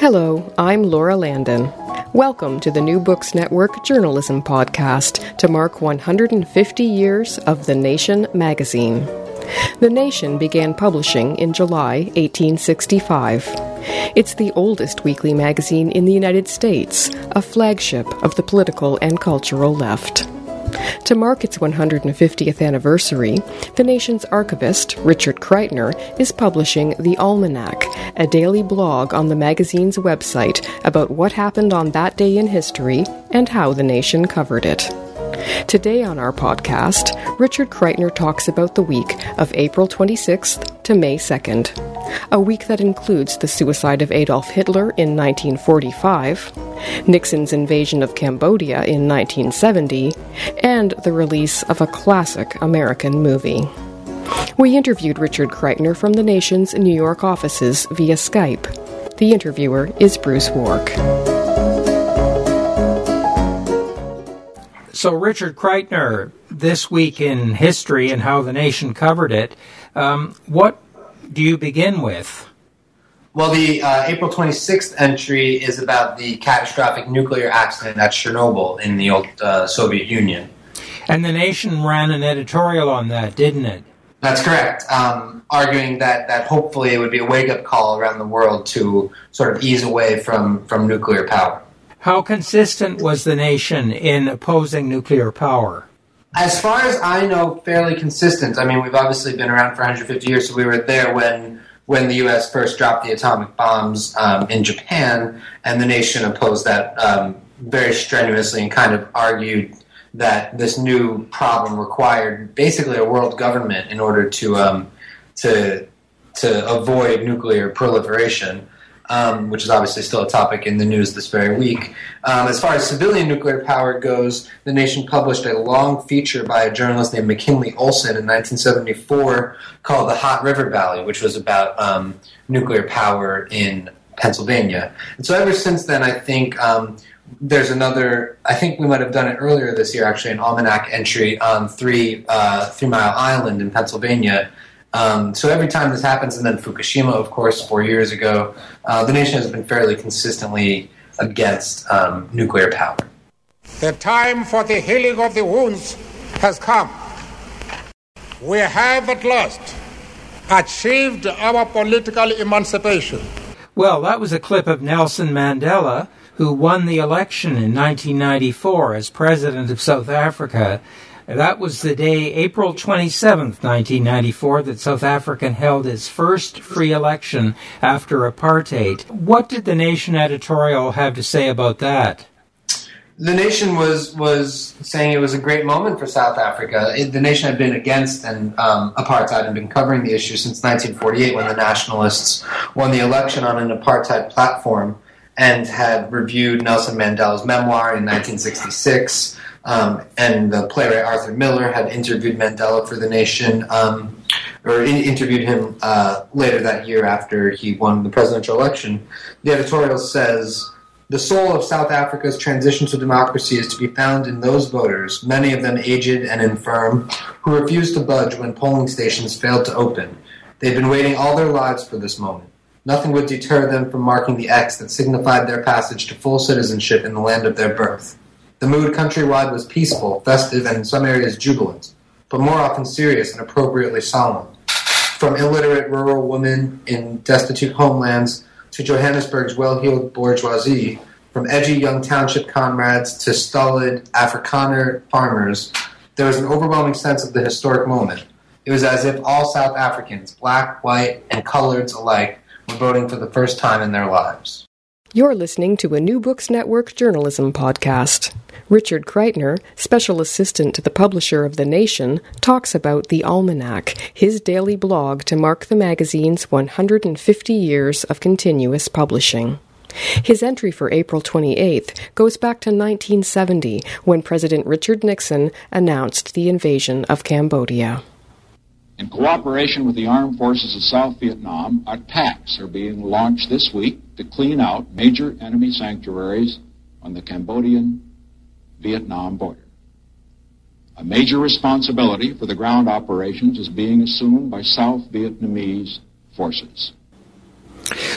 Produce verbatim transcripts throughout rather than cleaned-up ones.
Hello, I'm Laura Landon. Welcome to the New Books Network Journalism Podcast to mark one hundred fifty years of The Nation magazine. The Nation began publishing in July eighteen sixty-five. It's the oldest weekly magazine in the United States, a flagship of the political and cultural left. To mark its one hundred fiftieth anniversary, the Nation's archivist, Richard Kreitner, is publishing The Almanac, a daily blog on the magazine's website about what happened on that day in history and how the Nation covered it. Today on our podcast, Richard Kreitner talks about the week of April twenty-sixth to May second, a week that includes the suicide of Adolf Hitler in nineteen forty-five, Nixon's invasion of Cambodia in nineteen seventy, and the release of a classic American movie. We interviewed Richard Kreitner from the Nation's New York offices via Skype. The interviewer is Bruce Wark. So, Richard Kreitner, this week in history and how the Nation covered it, um, what do you begin with? Well, the uh, April twenty-sixth entry is about the catastrophic nuclear accident at Chernobyl in the old uh, Soviet Union. And the Nation ran an editorial on that, didn't it? That's correct, um, arguing that, that hopefully it would be a wake-up call around the world to sort of ease away from, from nuclear power. How consistent was the Nation in opposing nuclear power? As far as I know, fairly consistent. I mean, we've obviously been around for one hundred fifty years, so we were there when when the U S first dropped the atomic bombs um, in Japan, and the Nation opposed that um, very strenuously and kind of argued that this new problem required basically a world government in order to um, to to avoid nuclear proliferation. Um, which is obviously still a topic in the news this very week. Um, as far as civilian nuclear power goes, the Nation published a long feature by a journalist named McKinley Olson in nineteen seventy-four called The Hot River Valley, which was about um, nuclear power in Pennsylvania. And so ever since then, I think um, there's another, I think we might have done it earlier this year, actually, an almanac entry on Three, uh, Three Mile Island in Pennsylvania. Um, so every time this happens, and then Fukushima, of course, four years ago, uh, the Nation has been fairly consistently against um, nuclear power. The time for the healing of the wounds has come. We have at last achieved our political emancipation. Well, that was a clip of Nelson Mandela, who won the election in nineteen ninety-four as president of South Africa. That was the day, April twenty-seventh, nineteen ninety-four, that South Africa held its first free election after apartheid. What did the Nation editorial have to say about that? The Nation was was saying it was a great moment for South Africa. It, the Nation had been against and um, apartheid and been covering the issue since nineteen forty-eight when the Nationalists won the election on an apartheid platform and had reviewed Nelson Mandela's memoir in nineteen sixty-six. Um, and the playwright Arthur Miller had interviewed Mandela for the Nation, um, or in- interviewed him uh, later that year after he won the presidential election. The editorial says, "The soul of South Africa's transition to democracy is to be found in those voters, many of them aged and infirm, who refused to budge when polling stations failed to open. They've been waiting all their lives for this moment. Nothing would deter them from marking the X that signified their passage to full citizenship in the land of their birth. The mood countrywide was peaceful, festive, and in some areas jubilant, but more often serious and appropriately solemn. From illiterate rural women in destitute homelands to Johannesburg's well-heeled bourgeoisie, from edgy young township comrades to stolid Afrikaner farmers, there was an overwhelming sense of the historic moment. It was as if all South Africans, black, white, and coloreds alike, were voting for the first time in their lives." You're listening to a New Books Network journalism podcast. Richard Kreitner, special assistant to the publisher of The Nation, talks about The Almanac, his daily blog to mark the magazine's one hundred fifty years of continuous publishing. His entry for April twenty-eighth goes back to nineteen seventy, when President Richard Nixon announced the invasion of Cambodia. In cooperation with the armed forces of South Vietnam, attacks are being launched this week to clean out major enemy sanctuaries on the Cambodian-Vietnam border. A major responsibility for the ground operations is being assumed by South Vietnamese forces.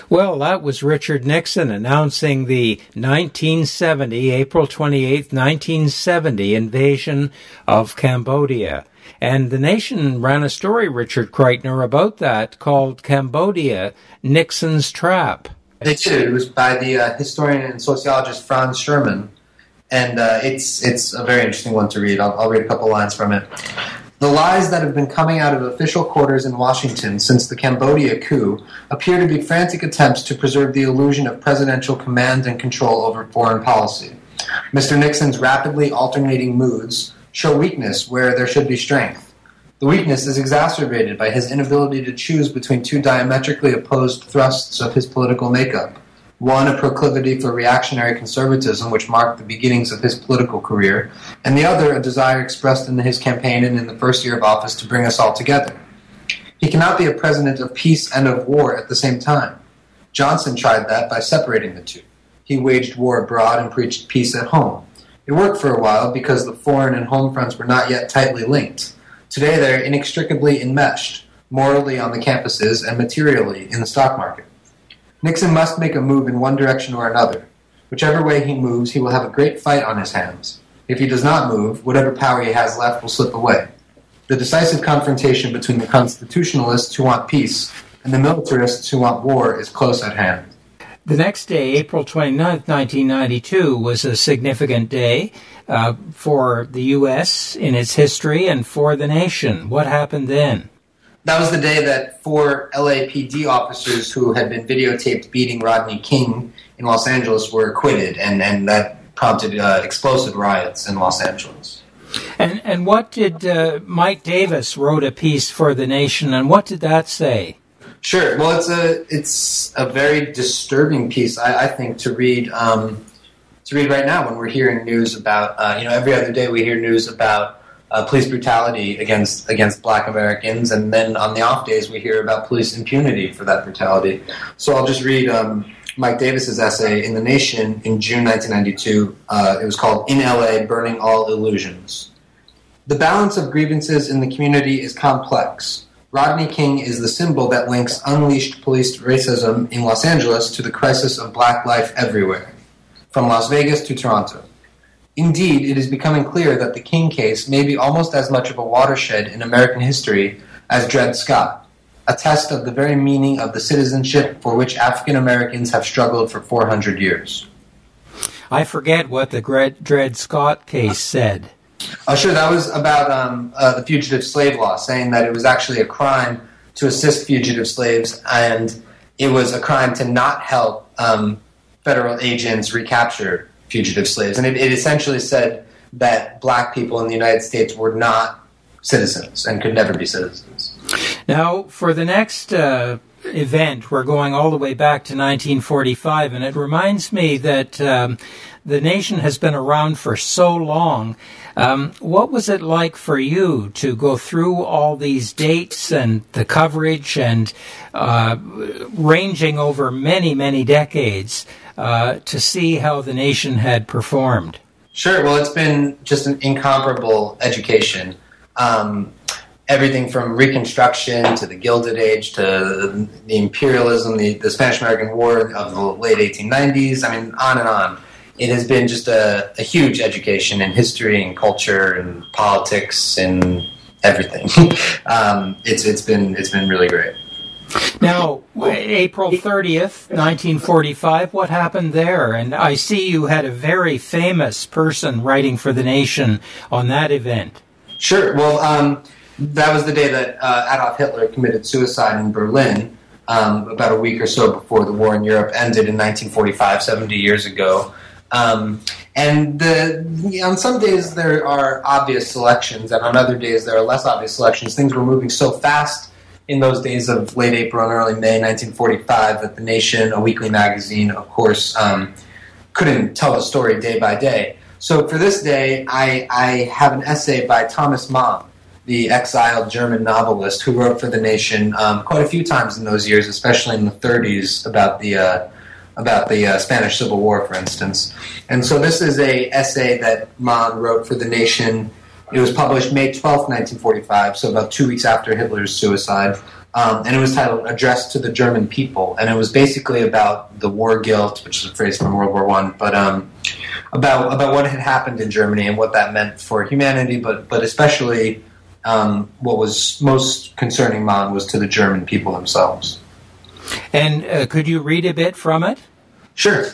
Well, that was Richard Nixon announcing the nineteen seventy, April twenty-eighth, nineteen seventy invasion of Cambodia. And the Nation ran a story, Richard Kreitner, about that called Cambodia, Nixon's Trap. They did. It was by the uh, historian and sociologist Franz Sherman. And uh, it's it's a very interesting one to read. I'll, I'll read a couple lines from it. The lies that have been coming out of official quarters in Washington since the Cambodia coup appear to be frantic attempts to preserve the illusion of presidential command and control over foreign policy. Mister Nixon's rapidly alternating moods show weakness where there should be strength. The weakness is exacerbated by his inability to choose between two diametrically opposed thrusts of his political makeup. One, a proclivity for reactionary conservatism, which marked the beginnings of his political career, and the other, a desire expressed in his campaign and in the first year of office to bring us all together. He cannot be a president of peace and of war at the same time. Johnson tried that by separating the two. He waged war abroad and preached peace at home. It worked for a while because the foreign and home fronts were not yet tightly linked. Today they are inextricably enmeshed, morally on the campuses and materially in the stock market. Nixon must make a move in one direction or another. Whichever way he moves, he will have a great fight on his hands. If he does not move, whatever power he has left will slip away. The decisive confrontation between the constitutionalists who want peace and the militarists who want war is close at hand. The next day, April twenty-ninth, nineteen ninety-two, was a significant day uh, for the U S in its history and for the nation. What happened then? That was the day that four L A P D officers who had been videotaped beating Rodney King in Los Angeles were acquitted, and, and that prompted uh, explosive riots in Los Angeles. And and what did uh, Mike Davis wrote a piece for the Nation, and what did that say? Sure. Well, it's a it's a very disturbing piece, I, I think, to read um, to read right now when we're hearing news about uh, you know every other day we hear news about uh, police brutality against against Black Americans, and then on the off days we hear about police impunity for that brutality. So I'll just read um, Mike Davis's essay in The Nation in June nineteen ninety-two. Uh, it was called "In L A, Burning All Illusions." The balance of grievances in the community is complex. Rodney King is the symbol that links unleashed police racism in Los Angeles to the crisis of black life everywhere, from Las Vegas to Toronto. Indeed, it is becoming clear that the King case may be almost as much of a watershed in American history as Dred Scott, a test of the very meaning of the citizenship for which African Americans have struggled for four hundred years. I forget what the Dred Scott case said. Oh, sure. That was about um, uh, the fugitive slave law, saying that it was actually a crime to assist fugitive slaves, and it was a crime to not help um, federal agents recapture fugitive slaves. And it, it essentially said that black people in the United States were not citizens and could never be citizens. Now, for the next uh, event, we're going all the way back to nineteen forty-five, and it reminds me that um, the nation has been around for so long. Um, what was it like for you to go through all these dates and the coverage and uh, ranging over many, many decades uh, to see how the nation had performed? Sure. Well, it's been just an incomparable education. Um, everything from Reconstruction to the Gilded Age to the imperialism, the, the Spanish-American War of the late eighteen nineties, I mean, on and on. It has been just a, a huge education in history and culture and politics and everything. um, it's it's been it's been really great. Now, April thirtieth, nineteen forty-five, what happened there? And I see you had a very famous person writing for the Nation on that event. Sure. Well, um, that was the day that uh, Adolf Hitler committed suicide in Berlin, um, about a week or so before the war in Europe ended in nineteen forty-five, seventy years ago. Um, and the, on some days there are obvious selections, and on other days there are less obvious selections. Things were moving so fast in those days of late April and early May nineteen forty-five that The Nation, a weekly magazine, of course, um, couldn't tell a story day by day. So for this day, I, I have an essay by Thomas Mann, the exiled German novelist who wrote for The Nation um, quite a few times in those years, especially in the thirties, about the uh, about the uh, Spanish Civil War, for instance. And so this is a essay that Mann wrote for The Nation. It was published May twelfth, nineteen forty-five, so about two weeks after Hitler's suicide. Um, and it was titled Address to the German People. And it was basically about the war guilt, which is a phrase from World War One, but um, about about what had happened in Germany and what that meant for humanity, but, but especially um, what was most concerning Mann was to the German people themselves. And uh, could you read a bit from it? Sure.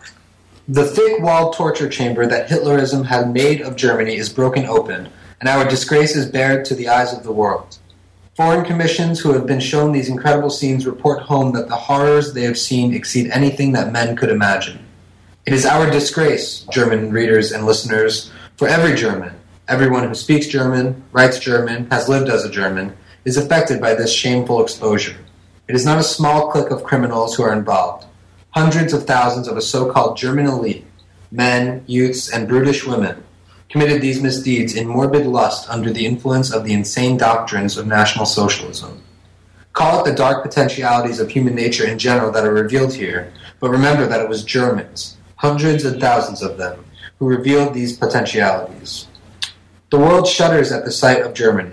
The thick-walled torture chamber that Hitlerism had made of Germany is broken open, and our disgrace is bared to the eyes of the world. Foreign commissions who have been shown these incredible scenes report home that the horrors they have seen exceed anything that men could imagine. It is our disgrace, German readers and listeners, for every German, everyone who speaks German, writes German, has lived as a German, is affected by this shameful exposure. It is not a small clique of criminals who are involved. Hundreds of thousands of a so-called German elite, men, youths, and brutish women, committed these misdeeds in morbid lust under the influence of the insane doctrines of National Socialism. Call it the dark potentialities of human nature in general that are revealed here, but remember that it was Germans, hundreds and thousands of them, who revealed these potentialities. The world shudders at the sight of Germany.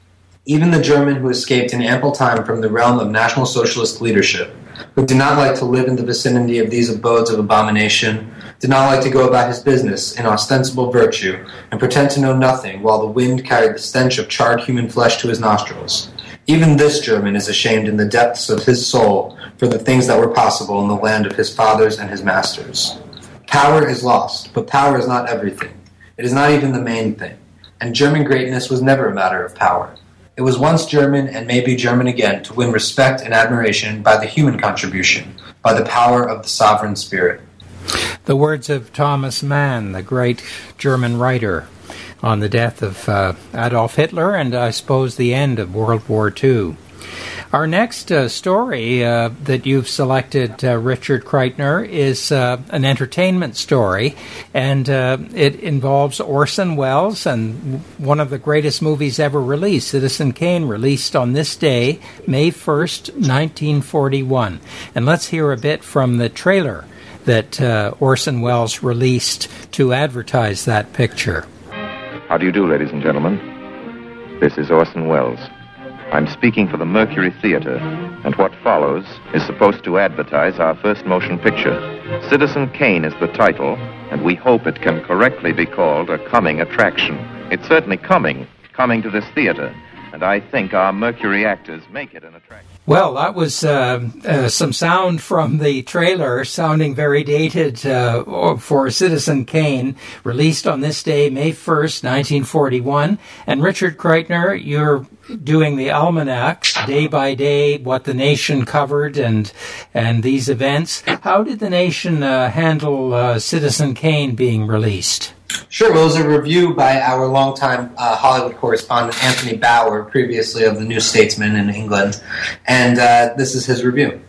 Even the German who escaped in ample time from the realm of National Socialist leadership, who did not like to live in the vicinity of these abodes of abomination, did not like to go about his business in ostensible virtue and pretend to know nothing while the wind carried the stench of charred human flesh to his nostrils. Even this German is ashamed in the depths of his soul for the things that were possible in the land of his fathers and his masters. Power is lost, but power is not everything. It is not even the main thing. And German greatness was never a matter of power. It was once German and may be German again to win respect and admiration by the human contribution, by the power of the sovereign spirit. The words of Thomas Mann, the great German writer, on the death of uh, Adolf Hitler and I suppose the end of World War Two. Our next uh, story uh, that you've selected, uh, Richard Kreitner, is uh, an entertainment story, and uh, it involves Orson Welles and one of the greatest movies ever released, Citizen Kane, released on this day, May first, nineteen forty-one. And let's hear a bit from the trailer that uh, Orson Welles released to advertise that picture. How do you do, ladies and gentlemen? This is Orson Welles. I'm speaking for the Mercury Theater, and what follows is supposed to advertise our first motion picture. Citizen Kane is the title, and we hope it can correctly be called a coming attraction. It's certainly coming, coming to this theater, and I think our Mercury actors make it an attraction. Well, that was uh, uh, some sound from the trailer, sounding very dated uh, for Citizen Kane, released on this day, May first, nineteen forty-one. And Richard Kreitner, you're doing the almanac, day by day, what the nation covered and and these events. How did the nation uh, handle uh, Citizen Kane being released? Sure. Well, it was a review by our longtime uh, Hollywood correspondent, Anthony Bauer, previously of the New Statesman in England, and uh, this is his review.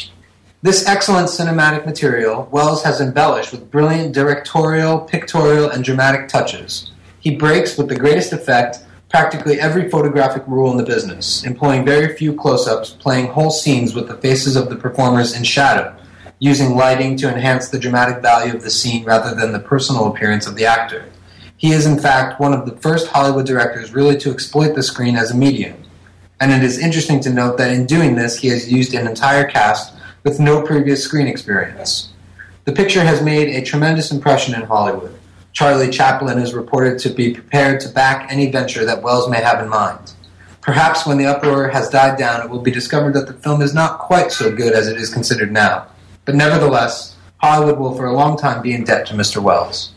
This excellent cinematic material, Welles has embellished with brilliant directorial, pictorial, and dramatic touches. He breaks, with the greatest effect, practically every photographic rule in the business, employing very few close-ups, playing whole scenes with the faces of the performers in shadow, using lighting to enhance the dramatic value of the scene rather than the personal appearance of the actor. He is, in fact, one of the first Hollywood directors really to exploit the screen as a medium. And it is interesting to note that in doing this, he has used an entire cast with no previous screen experience. The picture has made a tremendous impression in Hollywood. Charlie Chaplin is reported to be prepared to back any venture that Welles may have in mind. Perhaps when the uproar has died down, it will be discovered that the film is not quite so good as it is considered now. But nevertheless, Hollywood will for a long time be in debt to Mister Welles.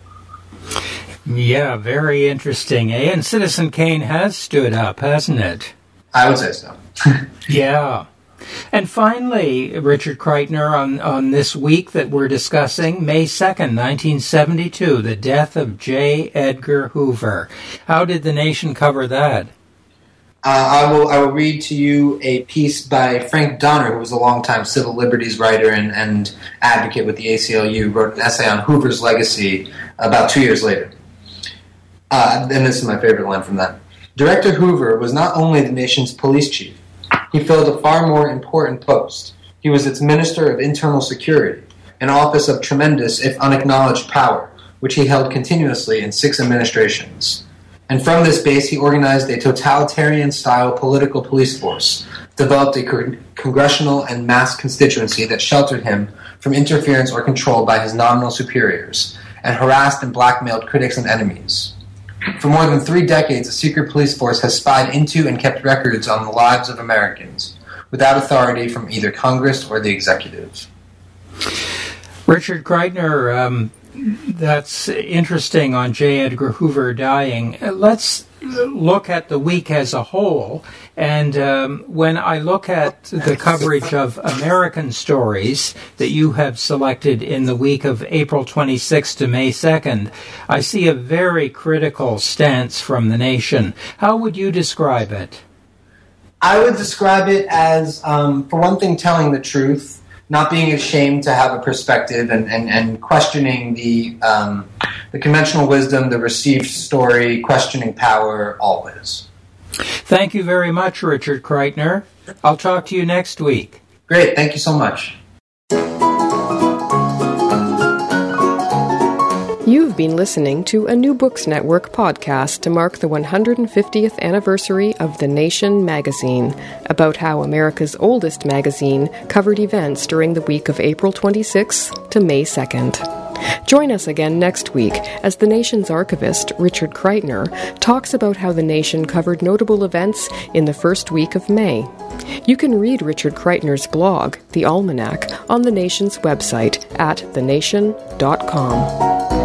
Yeah, very interesting, eh? And Citizen Kane has stood up, hasn't it? I would say so. Yeah. And finally, Richard Kreitner, on, on this week that we're discussing, May second, nineteen seventy-two, the death of J. Edgar Hoover. How did the nation cover that? Uh, I will I will read to you a piece by Frank Donner, who was a longtime civil liberties writer and, and advocate with the A C L U, wrote an essay on Hoover's legacy about two years later. Uh, and this is my favorite line from that. Director Hoover was not only the nation's police chief. He filled a far more important post. He was its Minister of Internal Security, an office of tremendous, if unacknowledged, power, which he held continuously in six administrations. And from this base, he organized a totalitarian-style political police force, developed a co- congressional and mass constituency that sheltered him from interference or control by his nominal superiors, and harassed and blackmailed critics and enemies. For more than three decades, a secret police force has spied into and kept records on the lives of Americans, without authority from either Congress or the executive. Richard Kreitner, um, that's interesting on J. Edgar Hoover dying. Let's look at the week as a whole. And um, when I look at the coverage of American stories that you have selected in the week of April twenty-sixth to May second, I see a very critical stance from the nation. How would you describe it? I would describe it as, um, for one thing, telling the truth, not being ashamed to have a perspective, and, and, and questioning the um, the conventional wisdom, the received story, questioning power, always. Thank you very much, Richard Kreitner. I'll talk to you next week. Great. Thank you so much. You've been listening to a New Books Network podcast to mark the one hundred fiftieth anniversary of The Nation magazine, about how America's oldest magazine covered events during the week of April twenty-sixth to May second. Join us again next week as The Nation's archivist, Richard Kreitner, talks about how The Nation covered notable events in the first week of May. You can read Richard Kreitner's blog, The Almanac, on The Nation's website at the nation dot com.